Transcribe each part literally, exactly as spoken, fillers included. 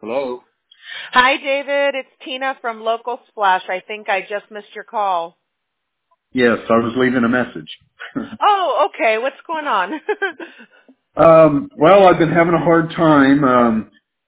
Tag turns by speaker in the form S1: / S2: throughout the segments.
S1: Hello?
S2: Hi, David. It's Tina from Local Splash. I think I just missed your call.
S1: Yes, I was leaving a message.
S2: Oh, okay. What's going on?
S1: um, well, I've been having a hard time. Um,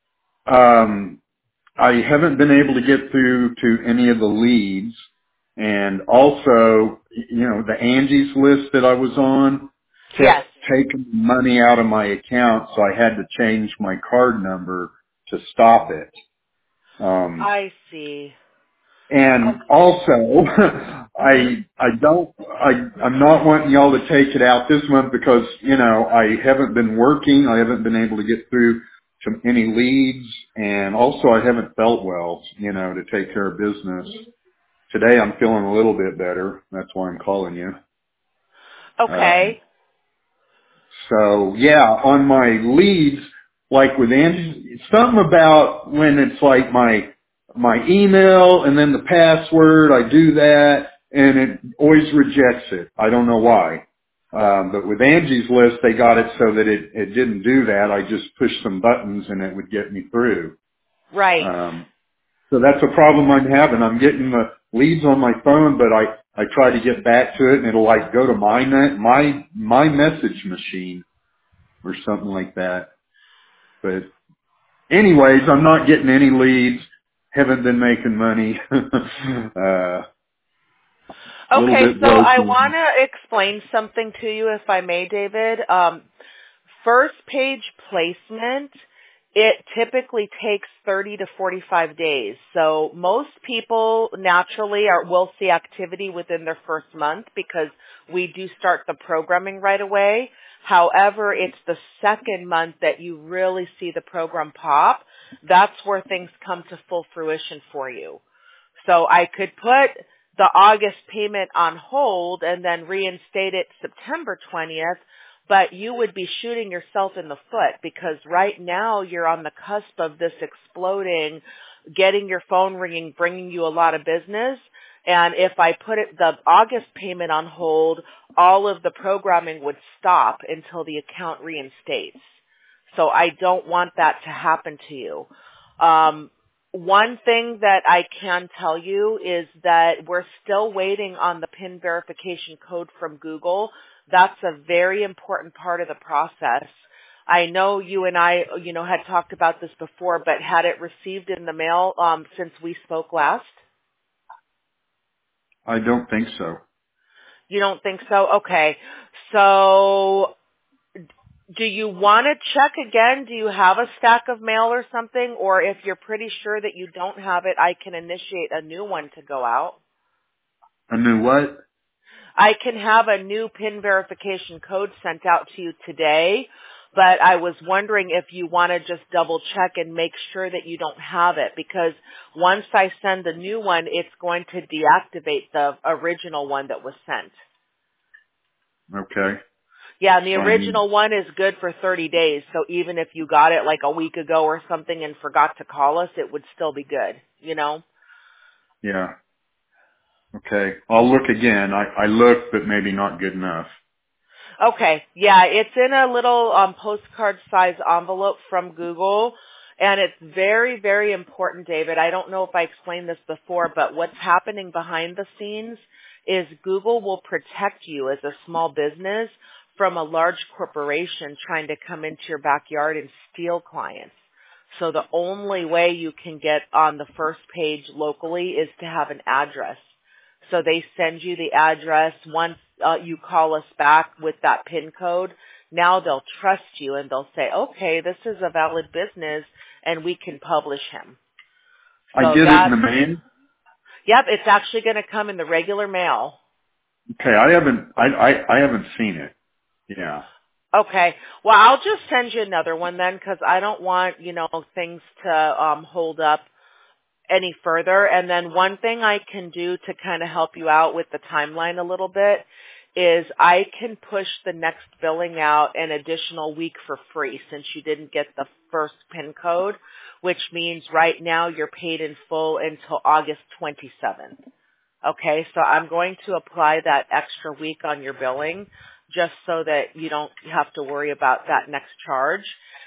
S1: um, I haven't been able to get through to any of the leads. And also, you know, the Angie's list that I was on
S2: Yes.
S1: kept taking money out of my account, so I had to change my card number to stop it. Um,
S2: I see.
S1: And also,
S2: Mhm.
S1: I I don't I I'm not wanting y'all to take it out this month because you know I haven't been working. I haven't been able to get through to any leads, and also I haven't felt well. You know, to take care of business. Today I'm feeling a little bit better. That's why I'm calling you. Um,
S2: Okay.
S1: So yeah, on my leads, like with Angie, it's something about when it's like my my email and then the password. I do that, and it always rejects it. I don't know why. Um, but with Angie's list, they got it so that it it didn't do that. I just pushed some buttons and it would get me through.
S2: Right.
S1: Um, so that's a problem I'm having. I'm getting the leads on my phone, but I I try to get back to it, and it'll like go to my net, my my message machine or something like that. But anyways, I'm not getting any leads. Haven't been making money. uh, a little
S2: Okay,
S1: bit
S2: so I
S1: broken.
S2: want to explain something to you, if I may, David. Um, first page placement, it typically takes thirty to forty-five days. So most people naturally are, will see activity within their first month because we do start the programming right away. However, it's the second month that you really see the program pop. That's where things come to full fruition for you. So I could put the August payment on hold and then reinstate it September twentieth, but you would be shooting yourself in the foot because right now you're on the cusp of this exploding, getting your phone ringing, bringing you a lot of business. And if I put it, the August payment on hold, all of the programming would stop until the account reinstates. So I don't want that to happen to you. Um, one thing that I can tell you is that we're still waiting on the PIN verification code from Google. That's a very important part of the process. I know you and I, you know, had talked about this before, but had it received in the mail um, since we spoke last?
S1: I don't think so.
S2: You don't think so? Okay. So do you want to check again? Do you have a stack of mail or something? Or if you're pretty sure that you don't have it, I can initiate a new one to go out.
S1: A new what?
S2: I can have a new PIN verification code sent out to you today, but I was wondering if you want to just double check and make sure that you don't have it, because once I send the new one, it's going to deactivate the original one that was sent.
S1: Okay.
S2: Yeah, and the
S1: So I need,
S2: original one is good for thirty days, so even if you got it like a week ago or something and forgot to call us, it would still be good, you know?
S1: yeah. Okay. I'll look again. I, I looked, but maybe not good enough.
S2: Okay, yeah, it's in a little um, postcard size envelope from Google, and it's very, very important, David. I don't know if I explained this before, but what's happening behind the scenes is Google will protect you as a small business from a large corporation trying to come into your backyard and steal clients. So the only way you can get on the first page locally is to have an address. So they send you the address. Once uh, you call us back with that PIN code, now they'll trust you and they'll say, okay, this is a valid business and we can publish him.
S1: I
S2: So
S1: did it in
S2: that's,
S1: the main.
S2: yep, it's actually going to come in the regular mail.
S1: Okay. I haven't, I, I, I haven't seen it. Yeah.
S2: Okay. Well, I'll just send you another one then because I don't want, you know, things to um, hold up any further. And then one thing I can do to kind of help you out with the timeline a little bit is I can push the next billing out an additional week for free since you didn't get the first PIN code, which means right now you're paid in full until August twenty-seventh. Okay, so I'm going to apply that extra week on your billing just so that you don't have to worry about that next charge.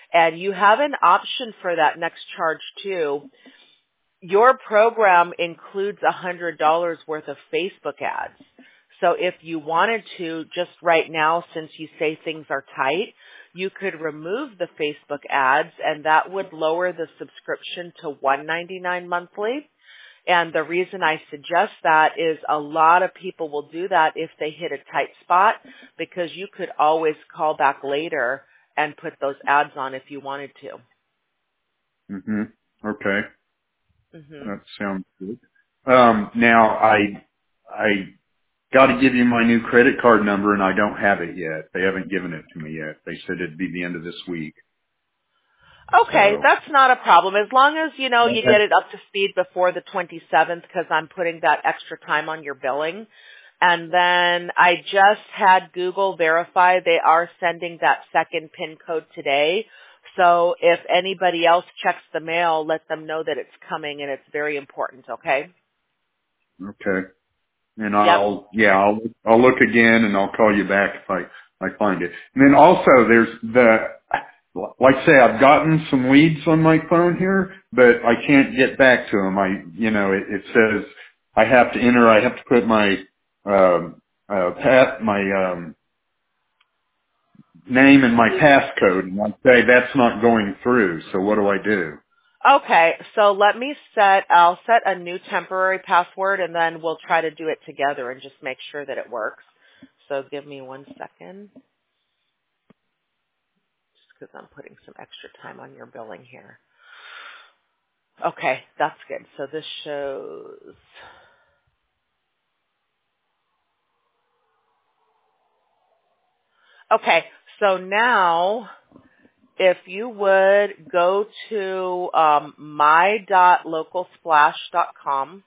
S2: And you have an option for that next charge too. Your program includes one hundred dollars worth of Facebook ads. So if you wanted to, just right now, since you say things are tight, you could remove the Facebook ads, and that would lower the subscription to one ninety-nine monthly. And the reason I suggest that is a lot of people will do that if they hit a tight spot, because you could always call back later and put those ads on if you wanted to.
S1: hmm Okay.
S2: hmm
S1: That sounds good. Um, now I, I got to give you my new credit card number, and I don't have it yet. They haven't given it to me yet. They said it'd be the end of this week.
S2: Okay,
S1: So
S2: that's not a problem. As long as, you know, you get
S1: that,
S2: it up to speed before the twenty-seventh, because I'm putting that extra time on your billing. And then I just had Google verify they are sending that second PIN code today. So if anybody else checks the mail, let them know that it's coming, and it's very important, okay?
S1: okay. And
S2: Yep.
S1: I'll, yeah, I'll, I'll look again, and I'll call you back if I, I find it. And then also there's the, like I say, I've gotten some leads on my phone here, but I can't get back to them. I, you know, it, it says I have to enter, I have to put my, um, uh, pat, my, um, name and my passcode, and I say that's not going through. So what do I do?
S2: Okay, so let me set, I'll set a new temporary password, and then we'll try to do it together and just make sure that it works. So give me one second, just because I'm putting some extra time on your billing here. Okay, that's good. So this shows, okay, so now if you would go to um, my dot local splash dot com.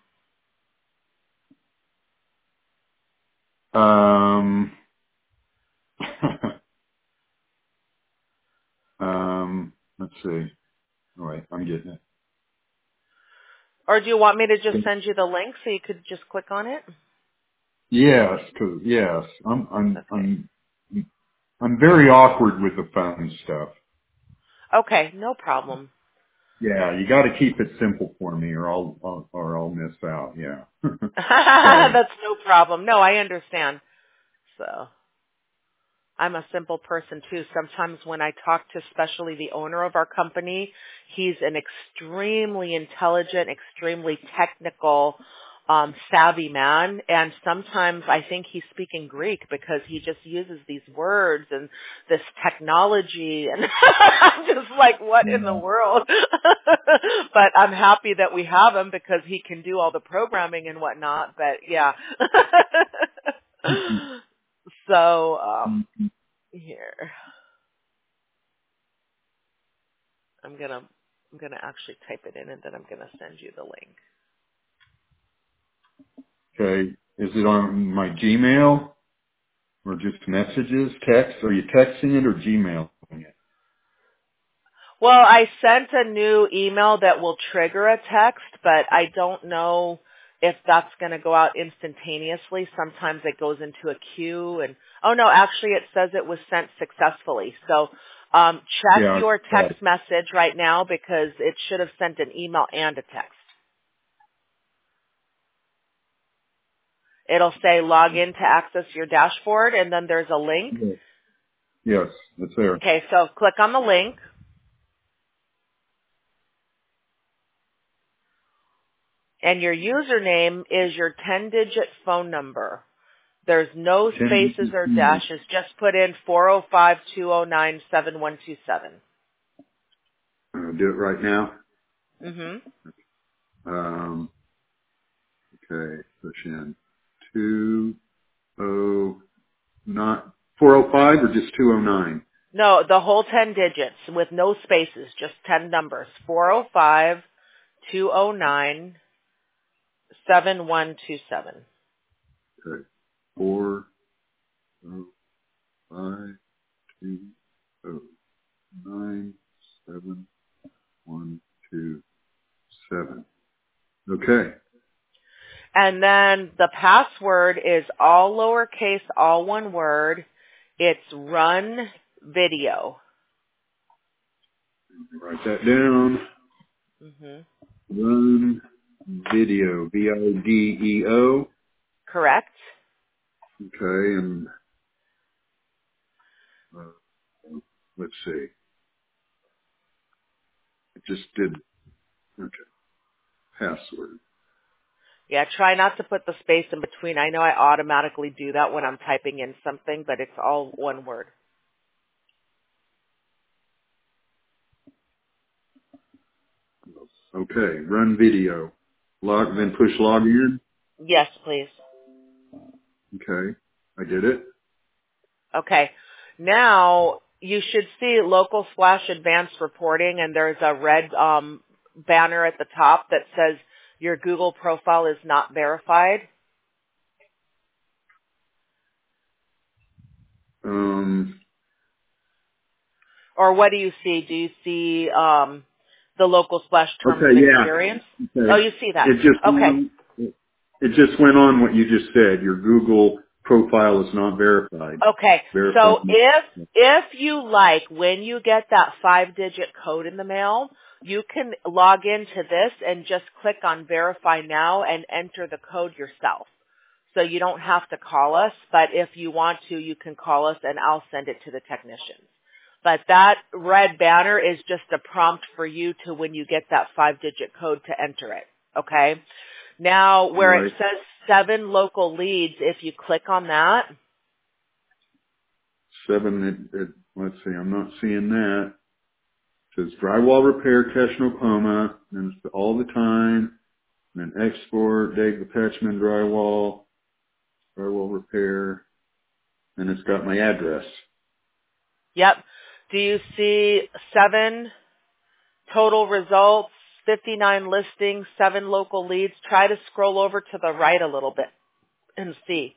S1: Um, um, let's see. All right, I'm getting
S2: Or do you want me to just
S1: it.
S2: send you the link so you could just click on it?
S1: Yes, 'cause yes, I'm I'm
S2: Okay.
S1: I'm I'm very awkward with the phone stuff.
S2: Okay, no problem.
S1: Yeah, you got to keep it simple for me, or I'll, I'll or I'll miss out. Yeah. so
S2: That's no problem. No, I understand. So I'm a simple person too. Sometimes when I talk to especially the owner of our company, he's an extremely intelligent, extremely technical, um, savvy man. And sometimes I think he's speaking Greek because he just uses these words and this technology. And I'm just like, what in the
S1: yeah.
S2: world? But I'm happy that we have him because he can do all the programming and whatnot. But yeah. So, um, here. I'm gonna I'm gonna actually type it in and then I'm gonna send you the link.
S1: Okay. Is it on my Gmail or just messages, text? Are you texting it or Gmailing it?
S2: Well, I sent a new email that will trigger a text, but I don't know if that's gonna go out instantaneously. Sometimes it goes into a queue and oh no, actually it says it was sent successfully. So um check
S1: Yeah.
S2: your
S1: I got it.
S2: text message right now because it should have sent an email and a text. It'll say log in to access your dashboard and then there's a link.
S1: Yeah. Yes, it's there.
S2: Okay, so click on the link and your username is your ten-digit phone number. There's no spaces or
S1: Ten.
S2: dashes. Just put in four oh five, two oh nine, seven one two seven.
S1: I'll do it right now.
S2: Mm-hmm.
S1: Um, okay, push in two oh not four oh five or just two oh nine.
S2: No, the whole ten digits with no spaces, just ten numbers. four oh five, two oh nine, seven one two seven.
S1: Okay, four oh five two oh nine seven one two seven. Okay.
S2: And then the password is all lowercase, all one word. It's run video.
S1: Write that down.
S2: Mhm.
S1: Run video. V I D E O.
S2: Correct.
S1: Okay, and uh, let's see. It just did. Okay, password.
S2: Yeah, try not to put the space in between. I know I automatically do that when I'm typing in something, but it's all one word.
S1: Okay, run video. Log, then
S2: Mhm.
S1: push log in.
S2: Yes, please.
S1: Okay, I did it.
S2: Okay. Now you should see local slash advanced reporting, and there's a red um, banner at the top that says your Google profile is not verified.
S1: Um,
S2: Or what do you see? Do you see um, the local slash terms
S1: okay,
S2: of experience?
S1: yeah.
S2: Oh,
S1: Okay.
S2: you see that.
S1: It just went
S2: Okay.
S1: on, it just went on what you just said. Your Google profile is not verified.
S2: Okay.
S1: Verified.
S2: So if if you like, when you get that five digit code in the mail, you can log into this and just click on verify now and enter the code yourself. So you don't have to call us, but if you want to, you can call us and I'll send it to the technicians. But that red banner is just a prompt for you to, when you get that five digit code, to enter it. Okay? Now, where it
S1: Right.
S2: says seven local leads, if you click on that,
S1: Seven, it, it, let's see, I'm not seeing that. It says drywall repair, Cashin, Oklahoma, and it's all the time, and then export, Dave Patchman drywall, drywall repair, and it's got my address.
S2: yep. Do you see seven total results, fifty-nine listings, seven local leads? Try to scroll over to the right a little bit and see.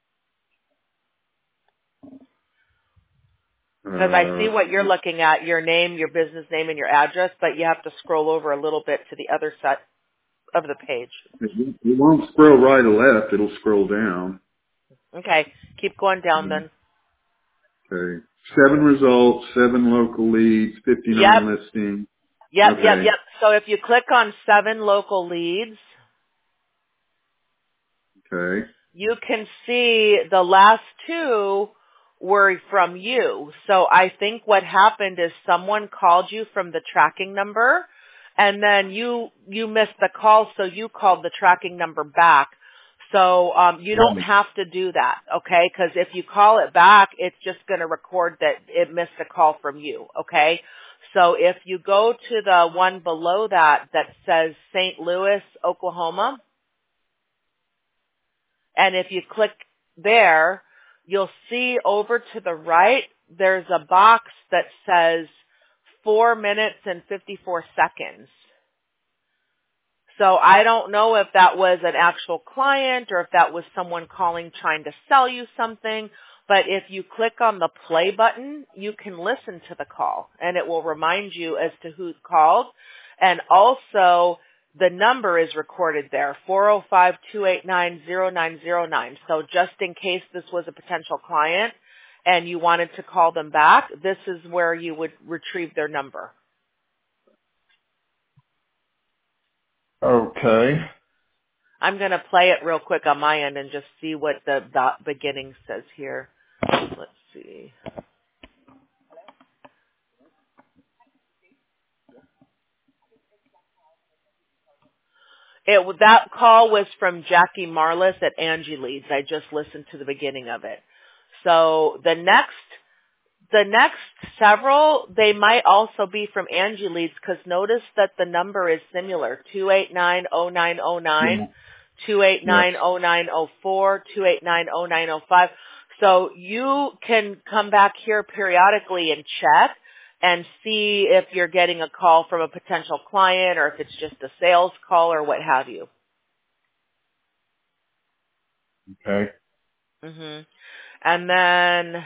S2: Because I see
S1: Uh,
S2: what you're looking at, your name, your business name, and your address, but you have to scroll over a little bit to the other side of the page.
S1: it, it won't scroll right or left, it'll scroll down.
S2: Okay. Keep going down then.
S1: Okay. Seven results, seven local leads,
S2: Yep.
S1: fifty-nine listings.
S2: Yep, yep,
S1: Okay.
S2: yep. So if you click on seven local leads,
S1: Okay.
S2: you can see the last two were from you. So I think what happened is someone called you from the tracking number and then you, you missed the call, so you called the tracking number back. So, um, you don't
S1: Right.
S2: have to do that, okay? Cause if you call it back, it's just gonna record that it missed a call from you, okay? So if you go to the one below that that says Saint Louis, Oklahoma, and if you click there, you'll see over to the right, there's a box that says four minutes and fifty-four seconds. So I don't know if that was an actual client or if that was someone calling trying to sell you something, but if you click on the play button, you can listen to the call and it will remind you as to who called. And also the number is recorded there, four oh five, two eight nine, oh nine oh nine. So just in case this was a potential client and you wanted to call them back, this is where you would retrieve their number.
S1: Okay.
S2: I'm going to play it real quick on my end and just see what the dot beginning says here. Let's see. It, that call was from Jackie Marlis at Angie Leads. I just listened to the beginning of it. So the next, the next several, they might also be from Angie Leads because notice that the number is similar, two eight nine, oh nine oh nine.
S1: Yeah.
S2: two eight
S1: Yes.
S2: nine, oh nine oh four, two eight nine, oh nine oh five. So you can come back here periodically and check and see if you're getting a call from a potential client or if it's just a sales call or what have you.
S1: Okay.
S2: hmm And then,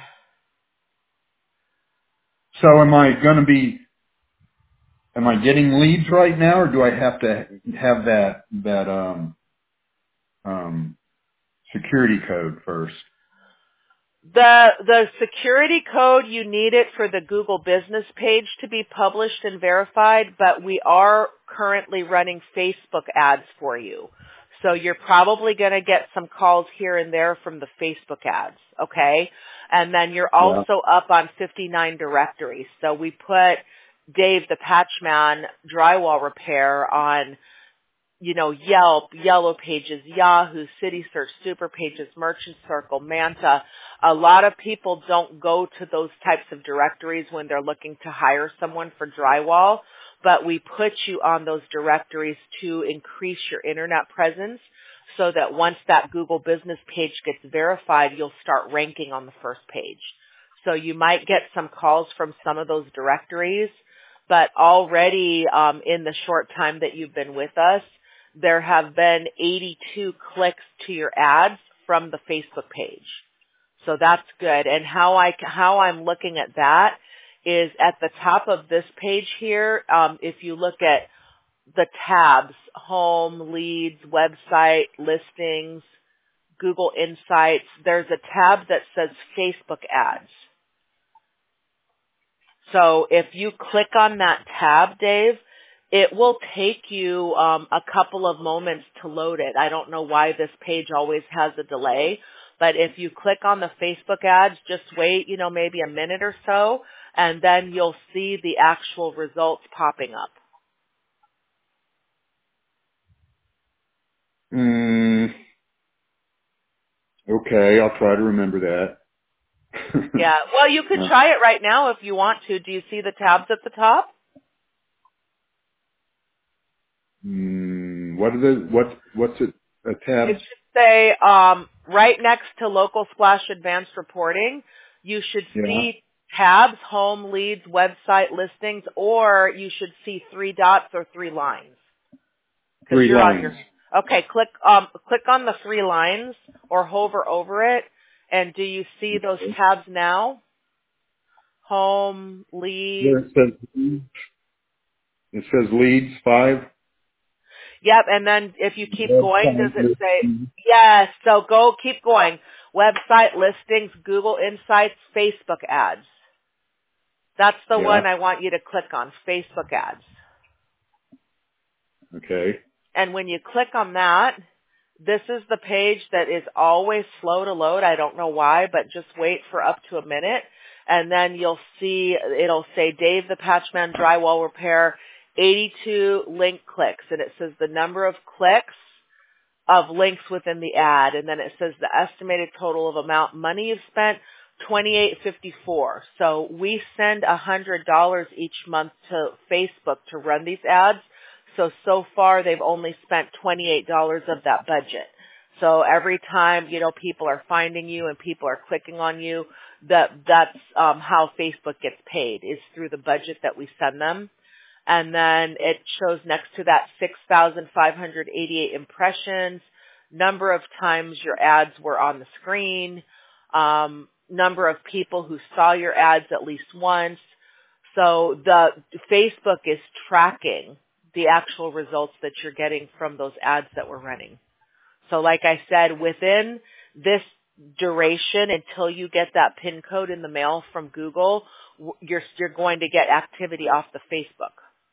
S1: So am I going to be, am I getting leads right now or do I have to have that, that, um, um, security code first?
S2: The the security code, you need it for the Google business page to be published and verified, but we are currently running Facebook ads for you. So you're probably going to get some calls here and there from the Facebook ads, okay? And then you're also yeah. up on fifty-nine directories. So we put Dave the Patchman drywall repair on, you know, Yelp, Yellow Pages, Yahoo, City Search, Super Pages, Merchant Circle, Manta. A lot of people don't go to those types of directories when they're looking to hire someone for drywall, but we put you on those directories to increase your internet presence so that once that Google business page gets verified, you'll start ranking on the first page. So you might get some calls from some of those directories, but already um, in the short time that you've been with us, there have been eighty-two clicks to your ads from the Facebook page. So that's good. And how I, how I'm looking at that is at the top of this page here, um, if you look at the tabs, home, leads, website, listings, Google Insights, there's a tab that says Facebook ads. So if you click on that tab, Dave, it will take you um, a couple of moments to load it. I don't know why this page always has a delay, but if you click on the Facebook ads, just wait, you know, maybe a minute or so, and then you'll see the actual results popping up.
S1: Mm, okay, I'll try to remember that.
S2: Yeah, well, you could try it right now if you want to. Do you see the tabs at the top?
S1: Mm, what are the what? What's it? A tab?
S2: It should say um, right next to Local Splash Advanced Reporting. You should
S1: Yeah.
S2: see tabs, home, leads, website, listings, or you should see three dots or three lines.
S1: Three
S2: you're
S1: lines.
S2: On your, okay, click um, click on the three lines or hover over it, and do you see
S1: Okay.
S2: those tabs now? Home, leads.
S1: Where it says it says leads five.
S2: Yep, and then if you keep going, does it say,
S1: Mm-hmm.
S2: yes, so go, keep going. Website, listings, Google Insights, Facebook ads. That's the
S1: Yeah.
S2: one I want you to click on, Facebook ads.
S1: Okay.
S2: And when you click on that, this is the page that is always slow to load. I don't know why, but just wait for up to a minute. And then you'll see, it'll say Dave the Patchman Drywall Repair, eighty-two link clicks. And it says the number of clicks of links within the ad. And then it says the estimated total of amount money you've spent, twenty-eight fifty-four. So we send one hundred dollars each month to Facebook to run these ads. So, so far they've only spent twenty-eight dollars of that budget. So every time, you know, people are finding you and people are clicking on you, that, that's um, how Facebook gets paid, is through the budget that we send them. And then it shows next to that six thousand five hundred eighty-eight impressions, number of times your ads were on the screen, um, number of people who saw your ads at least once. So the Facebook is tracking the actual results that you're getting from those ads that we're running. So like I said, within this duration until you get that PIN code in the mail from Google, you're, you're going to get activity off the Facebook.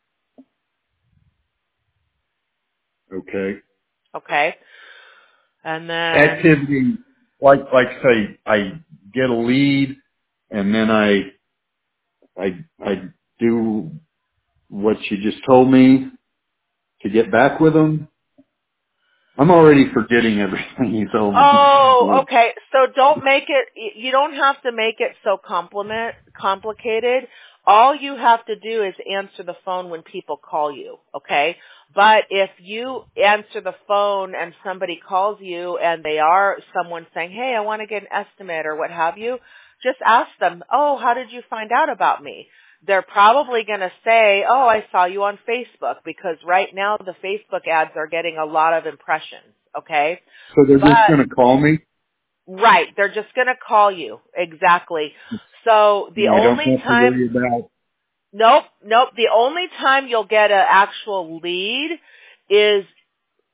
S1: Okay.
S2: Okay. And then
S1: Activity, like like say, I get a lead, and then I I I do what you just told me to get back with them. I'm already forgetting everything you told me.
S2: Oh, okay. So don't make it, you don't have to make it so compliment, complicated. All you have to do is answer the phone when people call you, okay? But if you answer the phone and somebody calls you and they are someone saying, hey, I want to get an estimate or what have you, just ask them, oh, how did you find out about me? They're probably going to say, oh, I saw you on Facebook, because right now the Facebook ads are getting a lot of impressions, okay?
S1: So they're
S2: but,
S1: just going to call me?
S2: Right. They're just going to call you. Exactly. So the
S1: No, I don't
S2: only
S1: have
S2: time...
S1: to worry about...
S2: Nope, nope. The only time you'll get an actual lead is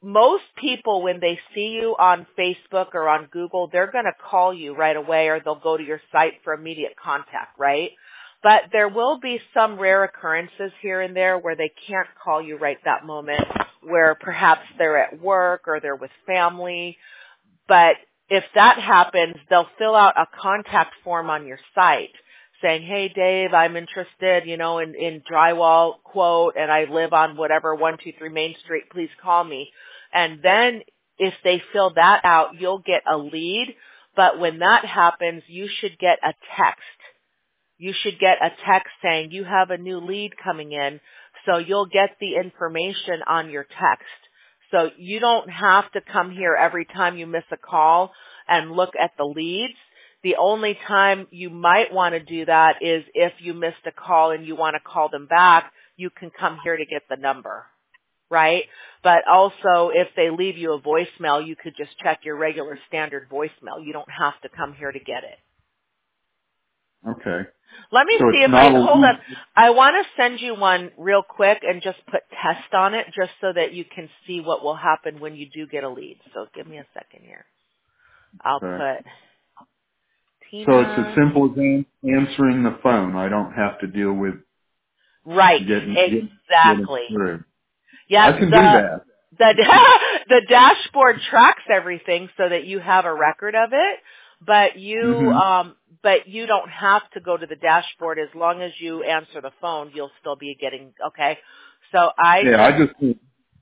S2: most people, when they see you on Facebook or on Google, they're going to call you right away, or they'll go to your site for immediate contact, right? But there will be some rare occurrences here and there where they can't call you right that moment, where perhaps they're at work or they're with family. But if that happens, they'll fill out a contact form on your site saying, hey, Dave, I'm interested, you know, in, in drywall quote, and I live on whatever, one two three Main Street, please call me. And then if they fill that out, you'll get a lead. But when that happens, you should get a text. You should get a text saying you have a new lead coming in, so you'll get the information on your text. So you don't have to come here every time you miss a call and look at the leads. The only time you might want to do that is if you missed a call and you want to call them back, you can come here to get the number, right? But also, if they leave you a voicemail, you could just check your regular standard voicemail. You don't have to come here to get it.
S1: Okay.
S2: Let me
S1: So
S2: see
S1: it's
S2: if I,
S1: not a
S2: hold on.
S1: lead.
S2: I want to send you one real quick and just put test on it just so that you can see what will happen when you do get a lead. So give me a second here. I'll
S1: Okay.
S2: put Tina.
S1: So it's as simple as an- answering the phone. I don't have to deal with
S2: Right,
S1: getting, getting, getting
S2: exactly.
S1: through.
S2: Yes,
S1: I can do
S2: the
S1: that.
S2: the the dashboard tracks everything so that you have a record of it, but you
S1: hmm
S2: um but you don't have to go to the dashboard. As long as you answer the phone, you'll still be getting okay. So I
S1: Yeah, I
S2: just
S1: just,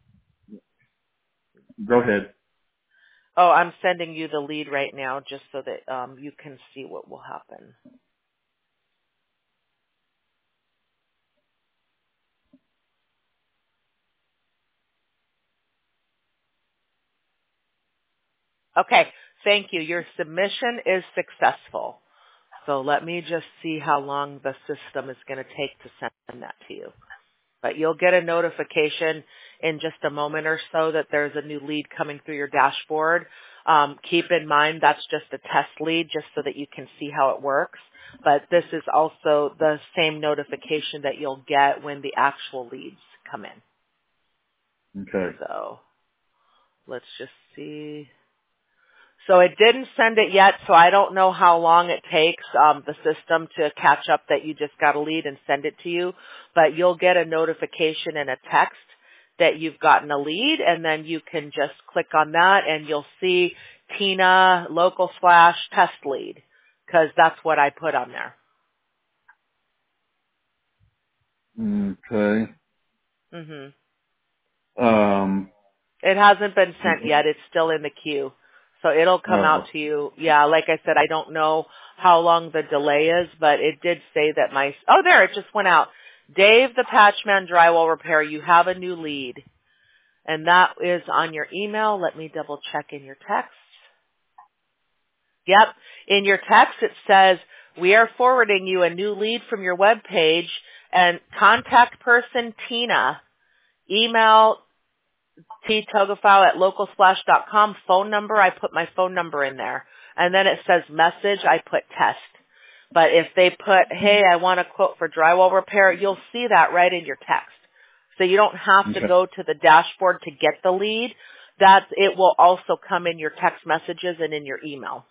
S1: go ahead.
S2: oh, I'm sending you the lead right now just so that um you can see what will happen. Okay, thank you. Your submission is successful. So let me just see how long the system is going to take to send that to you. But you'll get a notification in just a moment or so that there's a new lead coming through your dashboard. Um, keep in mind that's just a test lead just so that you can see how it works. But this is also the same notification that you'll get when the actual leads come in.
S1: Okay.
S2: So let's just see. So it didn't send it yet, so I don't know how long it takes um, the system to catch up that you just got a lead and send it to you. But you'll get a notification and a text that you've gotten a lead, and then you can just click on that, and you'll see Tina local slash test lead, because that's what I put on there.
S1: Okay.
S2: hmm
S1: Um,
S2: It hasn't been sent yet. It's still in the queue. So it'll come out
S1: oh,
S2: to you. Yeah, like I said, I don't know how long the delay is, but it did say that my, oh there, it just went out. Dave the Patchman Drywall Repair, you have a new lead. And that is on your email. Let me double check in your text. Yep. In your text it says, we are forwarding you a new lead from your web page, and contact person Tina. Email T Togafile at local splash dot com. Phone number, I put my phone number in there. And then it says message, I put test. But if they put, hey, I want a quote for drywall repair, you'll see that right in your text. So you don't have to
S1: okay.
S2: go to the dashboard to get the lead. That it will also come in your text messages and in your email.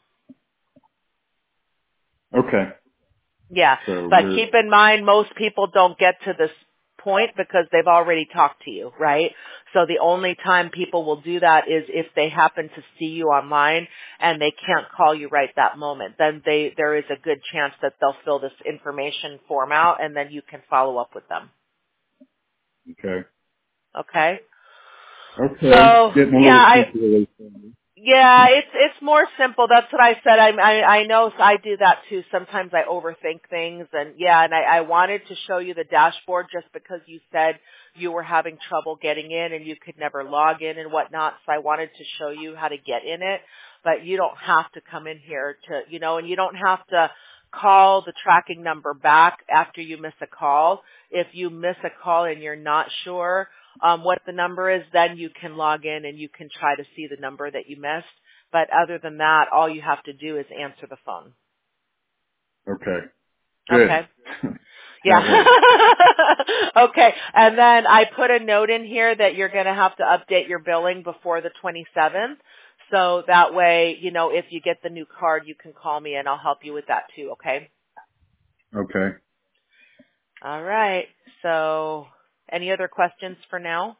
S1: Okay.
S2: Yeah,
S1: So
S2: but
S1: we're,
S2: keep in mind most people don't get to this point because they've already talked to you, right? So the only time people will do that is if they happen to see you online and they can't call you right that moment. Then they there is a good chance that they'll fill this information form out and then you can follow up with them.
S1: okay.
S2: Okay?
S1: Okay.
S2: So,
S1: Getting a
S2: yeah,
S1: little
S2: I
S1: simpler away from me.
S2: Yeah, it's it's more simple. That's what I said. I I, I know I do that too. Sometimes I overthink things, and yeah, and I, I wanted to show you the dashboard just because you said you were having trouble getting in and you could never log in and whatnot. So I wanted to show you how to get in it, but you don't have to come in here to, you know, and you don't have to call the tracking number back after you miss a call. If you miss a call and you're not sure um, what the number is, then you can log in and you can try to see the number that you missed. But other than that, all you have to do is answer the phone.
S1: Okay.
S2: Okay.
S1: Good.
S2: Yeah.
S1: That works.
S2: Okay. And then I put a note in here that you're going to have to update your billing before the twenty-seventh. So that way, you know, if you get the new card, you can call me and I'll help you with that too. Okay.
S1: Okay.
S2: All right. So any other questions for now?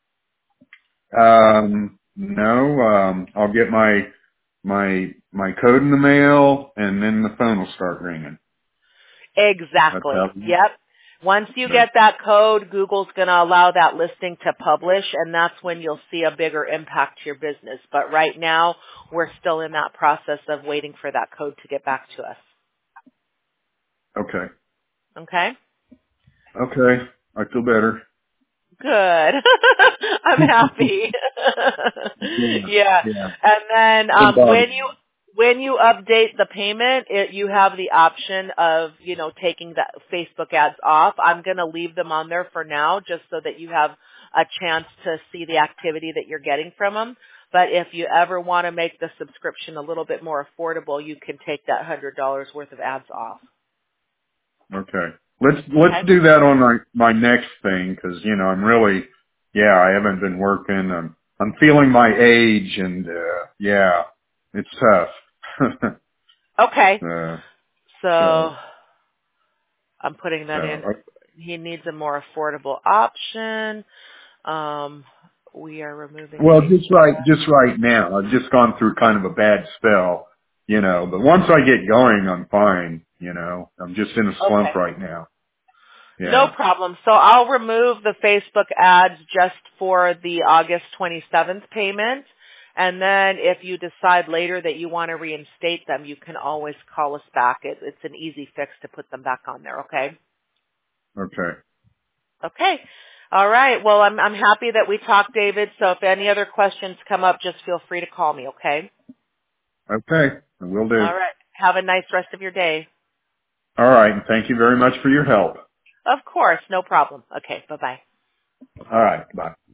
S1: Um, no, um, I'll get my, my, my code in the mail and then the phone will start ringing. That's
S2: Exactly.
S1: how,
S2: Yep. Once you
S1: okay.
S2: get that code, Google's going to allow that listing to publish, and that's when you'll see a bigger impact to your business. But right now, we're still in that process of waiting for that code to get back to us.
S1: Okay.
S2: Okay?
S1: Okay. I feel better.
S2: Good. I'm happy.
S1: Yeah.
S2: Yeah.
S1: Yeah.
S2: And then
S1: Good
S2: um,
S1: body.
S2: when you when you update the payment, it, you have the option of, you know, taking the Facebook ads off. I'm going to leave them on there for now just so that you have a chance to see the activity that you're getting from them. But if you ever want to make the subscription a little bit more affordable, you can take that one hundred dollars worth of ads off.
S1: Okay. Let's,
S2: Okay?
S1: let's do that on my, my next thing because, you know, I'm really, yeah, I haven't been working. I'm, I'm feeling my age and, uh, yeah, it's tough.
S2: Okay.
S1: uh,
S2: So
S1: so,
S2: I'm putting
S1: so,
S2: that in.
S1: uh,
S2: He needs a more affordable option. Um, we are removing
S1: well, just
S2: Facebook
S1: right,
S2: ads.
S1: just right now. I've just gone through kind of a bad spell, you know, but once I get going, I'm fine, you know, I'm just in a
S2: Okay.
S1: slump right now.
S2: No
S1: Yeah.
S2: problem. So I'll remove the Facebook ads just for the August twenty-seventh payment. And then if you decide later that you want to reinstate them, you can always call us back. It, it's an easy fix to put them back on there, okay?
S1: Okay.
S2: Okay. All right. Well, I'm I'm happy that we talked, David. So if any other questions come up, just feel free to call me, okay?
S1: Okay. I will do.
S2: All right. Have a nice rest of your day.
S1: All right. And thank you very much for your help.
S2: Of course. No problem. Okay. Bye-bye.
S1: All right. Bye.